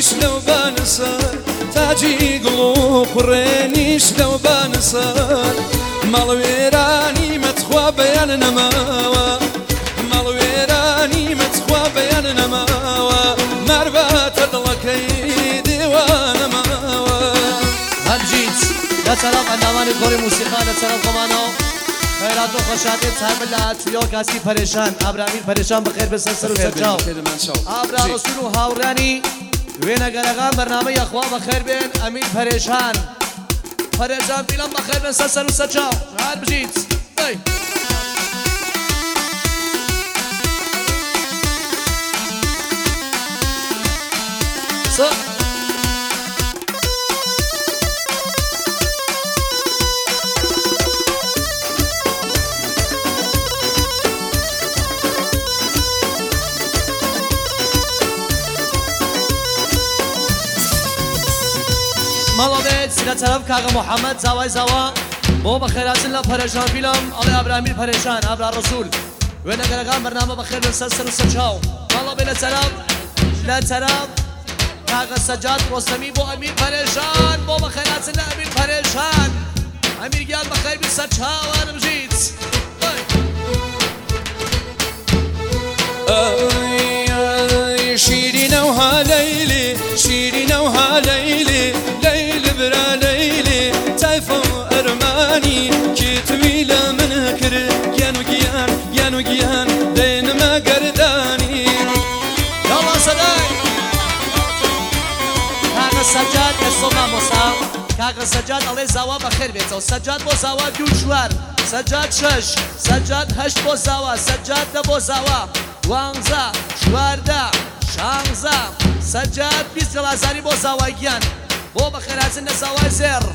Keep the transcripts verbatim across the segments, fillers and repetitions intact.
قڕێنیش لەو بانسەر تاجی گڵ و قڕێنیش لەو بانسەر ماڵوێرانی مەتخوا بەیان نەماوە ماڵوێرانی مەتخوا بەیان نەماوە مارباتە دڵەکەی دێوانەماوە هەرجیت لە چەراغ ئەندامانی گۆڕی موسیقا لە چەراغ خۆمانەوە خێرات و خۆشحاڵی چاوە لە چویەوە کاسی پەرێشان ئابراهیم پەرێشان بەخێر بەسەر سەر و سەرچاو ئابرا ڕەسوول و هاوڕانی وێنەگەرەکان بەرنامەی ئەخوا بەخێر بێن ئەمین پەرێشان پەرێشان فیلم بەخێر بێن سەر سەر و سەرچاو هات بژیت ماڵۆ بێت لە چەرەف کاغە محەممەد زاوای زاوا بۆ بە خێراتن لە پەرێشان فیلم ئەڵێ ئابراهیم پەرێشان ئابرا ڕەسوول وێنەگەرەکان بەرنامە بەخێر بێن سەر سەر و سەرچاو ماڵۆ بێت لە چەرەف لە چەرەف کاغە سەجاد ڕۆستەمی بۆ ئەمیر پەرێشان بۆ بە خێراتن لە ئەمیر پەرێشان ئەمیر گیان بەخێر بێ سەرچاوان بژیت شیرینە و هالەیلی شیرینە و هالەیلی لەیلی برا لەیلی تایفە و ئەرمانی کێتوی لە من کرد گیان و گیان گیان و گیان دێنمە گەردانی یاڵا سەدای کاغە سەجاد ئێسۆ مامۆسا کاغە سەجاد ئەڵێ زاوا بەخێر بێتەوە سەجاد بۆ زاوا دوو چوار سەجاد شەش سەجاد هەشت بۆ زاوا سەجاد دە بۆ زاوا وانزە چواردە شانزە سەجاد بیست گەڵازاری بۆ زاوای گیان بۆ بەخێراتن لە زاوای زێر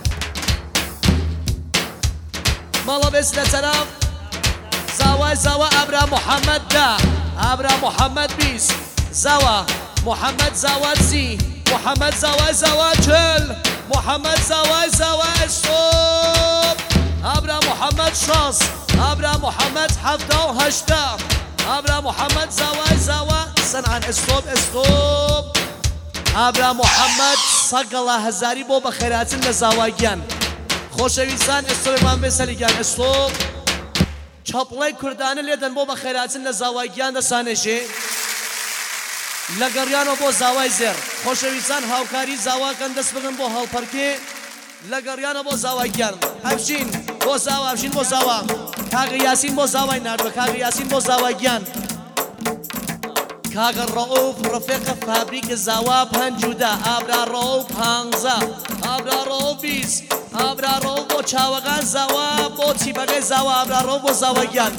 ماڵە بێت لە چەرەف زاوای زاوا ئابرا محەممەد دا ئابرا محەممەد بیست زاوا محەممەد زاوا سی محەممەد زاوای زاوا چل محەممەد زاوای زاوا ئەستۆپ ئابرا محەممەد شەش ئابرا محەممەد حەفتا و هەشتا ئابرا محەممەد زاوای زاوا سەنعان ئەستۆپ ئەستۆپ ئابرا محەممەد سەگەڵا هەزاری بۆ بەخێراتن لە زاوای گیان خۆشەویستان ئێستۆپێکمان بێ سەری گیان ئەستۆپ چەپڵەی کوردانە لێدەن بۆ بەخێراتن لە زاوای گیان دەسانێژێ لە گەڕیانەوە بۆ زاوای زێر خۆشەویستان هاوکاری زاواکەن دەست بگن بۆ هەڵپەرکێ لە گەڕیانە بۆ زاوای گیان هەفشین بۆ زاوا هەفشین بۆ زاوا کاغە یاسین بۆ زاوای ناردوە کاغە یاسین بۆ زاوای گیان کاغە ڕەئوف ڕەفێقە فابریکە زاوا پەنج و دا ئابرا ڕەئوف پانزە ئابرا ڕەئوف بیست ئابرا ڕەئوف بۆ چاوەکان زاوا بۆ چیپەکەی زاوا ئابرا ڕەئوف بۆ زاوای گیان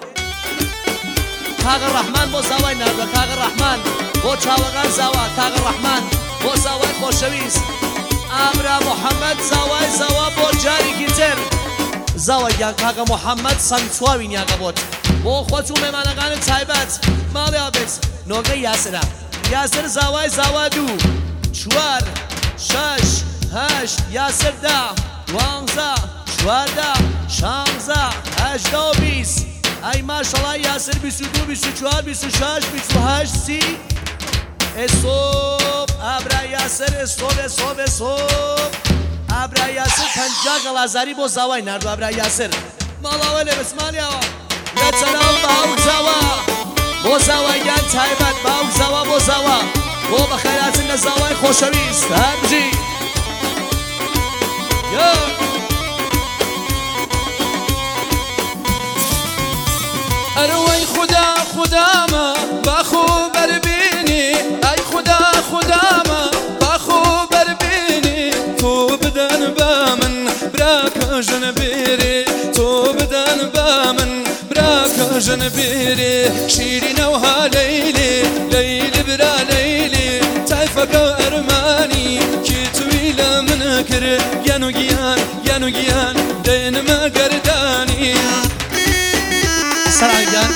کاغە ڕەحمان بۆ زاوای ناردوە کاغە ڕەحمان بۆ چاوەکان زاوا کاغە ڕەحمان بۆ زاوای خۆشەویست ئابرا محەممەد زاوای زاوا بۆ جارێکی تر زاوای گیان کاغە محەممەد سەنگ چواوی نیاگە بۆت بۆ خۆت و مێمانەکانت تایبەت ماڵێ بێت نۆگەی یاسرە یاسر زاوای زاوا دوو چوار شەش هەشت یاسر دا وانزە چواردە شانزە هەژدە و بیست ئەی ماشەڵڵا یاسر بیست و دوو بیست و چوار بیست و شەش بیست و هەشت سی ئێستۆپ ئابرا یاسر ئێستۆپ ئێستۆپ ئێستۆپ ئابرا یاسر پەنجا گەڵازاری بۆ زاوای ناردوو ئابرا یاسر ماڵاوە لێ بسمانیاوە لە چەراو باوک زاوا بۆ زاوای گیان تایبەت باوک زاوا بۆ زاوا بۆ بەخێراتن لە زاوای خۆشەویست هەربژی ئەرەوەی خوددا خوددامە باخۆ بەربێنێ ئەی خوددا خوددامە باخۆ بەربێنێ تۆ بدەن بە من براکە ژنە بێرێ تۆ بدەن بە من براکە ژنە بێرێ شیرینە و هالەیلێ لەیلی برا لەیلی تایفەکە ئەرمانی کێتوی لە من کرد گیان و گیان گیان و گیان دێنمە گەردانی سەرانگیان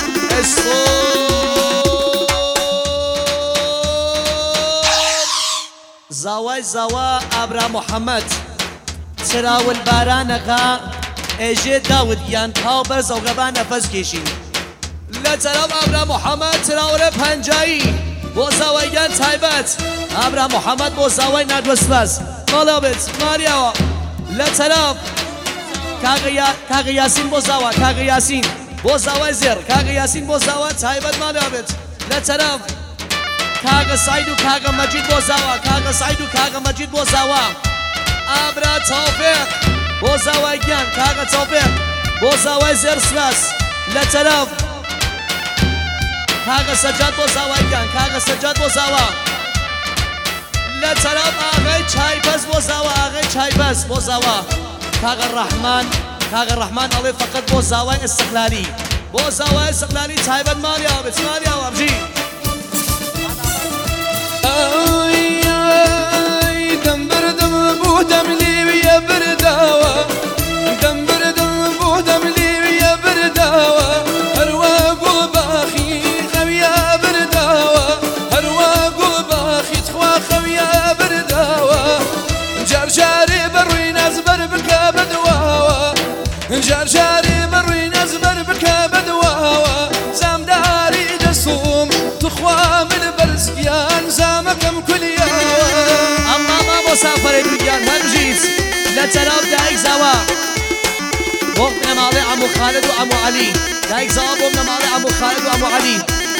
زاوای زاوا ئابرا محەممەد چراول بارانەکە ئێژێ داوت گیان تاو بەر زەوگەبان نەفەس کێشین لە چەراو ئابرا محەممەد چراوەرە پەنجایی بۆ زاوای گیان تایبەت ئابرا محەممەد بۆ زاوای نردوە سپاس ماڵا بێت ماریاوە لە تەلاف کاغە یاسین بۆ زاوا کاغە یاسین بۆ زاوای زێر کاغە یاسین بۆ زاوا تایبەت ماڵا بێت لە تەلاف کاغە ساید و کاغە مەجید بۆ زاوا کاغە ساید و کاغە مەجید بۆ زاوا ئابرا تاوفێق بۆ زاوای گیان کاغە تاوفێق بۆ زاوای زێر سپاس لە تەلاف کاغە سەجاد بۆ زاوای گیان کاغە سەجاد بۆ زاوا لە تەلاف ئاغای چایبەز بۆ زاوا ئاغای چایبەز بۆ زاوا کاغە ڕەحمان کاغە ڕەحمان ئەڵێ فەقەت بۆ زاوای ئیستیقلالی بۆ زاوای ئیستیقلالی تایبەت ماڵیاوە بێت ماڵیاوە بژی دەم بردم بوو دەملیویە برداوە دەم بردم بوو دەملیویە برداوە هەروە گوڵ باخی خەویە برداوە هەروە گوڵ باخی تخوا خەویە برداوە جارجارێ بەڕووی نەزبەر بکە بەدواوە جارجارێ بەڕووی نەزبەر بکە بەدواوە زامداری دەسوم تخوا من بەرزگیان زامەکەم کولیاوە ئەمما مامۆ سافەرێ دوگیان هەمژیت لە تەلاف دایک زاوا بۆ نەماڵێ ئەمو خالد و ئەمو عەلی دایک زاوا بۆ نەماڵێ ئەمو خالد و ئەمو عەلی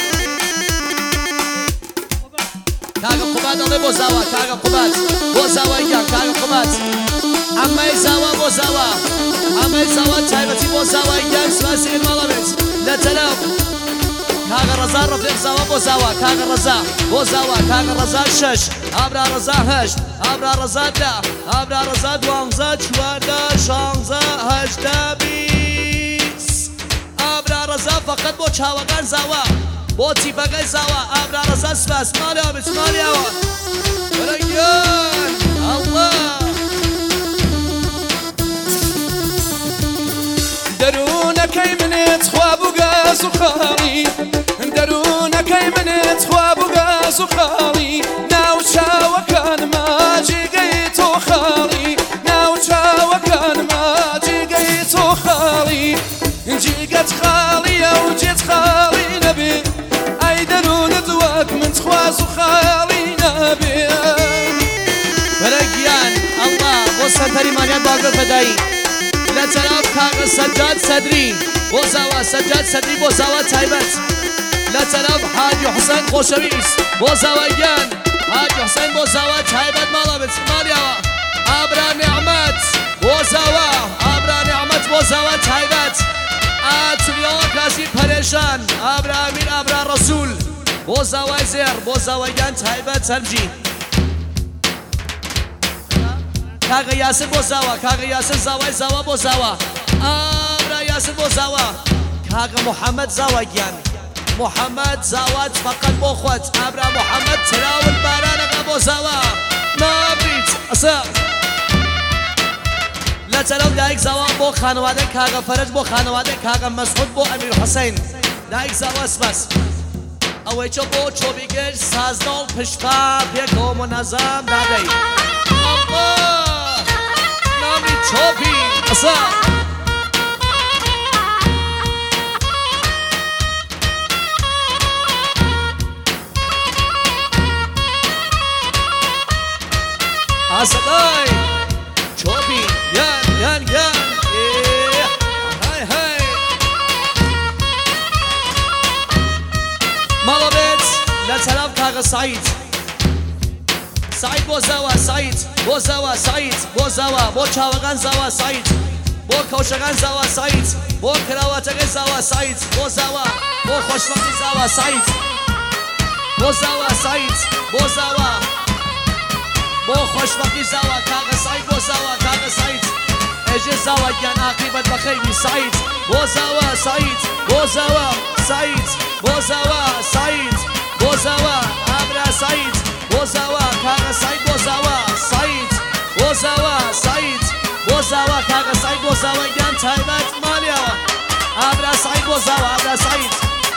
کاغە قوبات ئەڵێ بۆ زاوا کاغە قوبات بۆ زاوای گیان کاغە قوبات ئەممای زاوا بۆ زاوا ئەممای زاوا تایبەتی بۆ زاوای گیان سواسی ماڵە بێت لە تەلاف کاغە ڕەزا ڕەفیق زاوا بۆ زاوا کاغە ڕەزا بۆ زاوا کاغە ڕەزا شەش ئابرا ڕەزا هەشت ئابرا ڕەزا دا ئابرا ڕەزا دوانزە چواردە شانزە هەژدە بیست ئابرا ڕەزا فەقەت بۆ چاوەکان زاوا بۆ تیپەکەی زاوا ئابرا ڕەزا سپاس ماڵیاوە بێت ماڵیاوە بەرەگیان ئەڵڵا دەروونەکەی منێت خوا بوو گاز و خاڵی دەروونەکەی منێت خوا بوو گاز و خاڵی ناو چاوەکانما جێگەی تۆ خاڵی ناو چاوەکانما جێگەی تۆ خاڵی جێگەت خاڵیە و جێت خاڵی نەبێ ئەی دەروونت وەک من خواز و خاڵی نەبێ بەرەگیان ئەڵڵا بۆ سەرتەری مانیان باگرە فەدایی لە تەلاف کاغە سەجاد سەدری بۆ زاوا سەجاد سەدری بۆ زاوا تایبەت لە تەلاف حاجی حوسێن خۆشەویست بۆ زاوای گیان حاجی حوسێن بۆ زاوا تایبەت ماڵە بێت ماڵیاوە ئابرا نێعمەت بۆ زاوا ئابرا نێعمەت بۆ زاوا تایبەت ئاتریەوە کاسی پەرێشان ئابرا ئەمین ئابرا ڕەسوول بۆ زاوای زێر بۆ زاوای گیان تایبەت هەرمجی کاغە یاسر بۆ زاوا کاغە یاسر زاوای زاوا بۆ زاوا ئابرا یاسر بۆ زاوا کاغە محەممەد زاوا گیان محەممەد زاوات فەقەت بۆ خۆت ئابرا محەممەد تراون بارانەکە بۆ زاوا نابریت ئەسا لە تەلاو دایک زاوا بۆ خانەوادە کاغە فەرەج بۆ خانەوادە کاغە مەسعود بۆ ئەمیر حوسێن دایک زاوا سپاس ئەوەی چۆ بۆ چۆبیگەر سازداڵ پشتا پێکەوە مۆنەزام دادەی نامی چۆپی ئەسا ئاسەدای چۆپی یان یان یان های های ماڵە بێت لە تەلاف کاغە سعید سعید بۆ زاوا سعید بۆ زاوا سعید بۆ زاوا بۆ چاوەکان زاوا سعید بۆ کەوشەکان زاوا سعید بۆ کراوەتەکەی زاوا سعید بۆ زاوا بۆ خۆشبەختی زاوا سعید بۆ زاوا سعید بۆ زاوا بۆ خۆشبەختی زاوا کاغە سعید بۆ زاوا کاغە سعید ئێژێ زاوا گیان عاقیبەت بەخەیری سعید بۆ زاوا سعید بۆ زاوا سعید بۆ زاوا سعید بۆ زاوا ئابرا سعید بۆ زاوا کاغە سعید بۆ زاوا سعید بۆ زاوا سعید بۆ زاوا کاغە سعید بۆ زاوا گیان تایبەت ماڵیاوە ئابرا سعید بۆ زاوا ئابرا سعید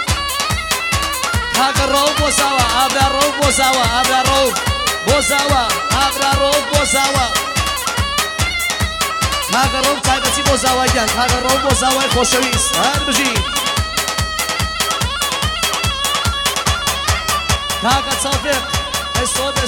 کاغە ڕەو بۆ زاوا ئابرا ڕەو بۆ زاوا ئابرا ڕەو بۆ زاوا ئابرا ڕەو بۆ زاوا کاغە ڕەو تایبەتی بۆ زاوا گیان کاغە ڕەو بۆ زاوای خۆشەویست هەر بژی کاغە چاوپێق ئەسۆ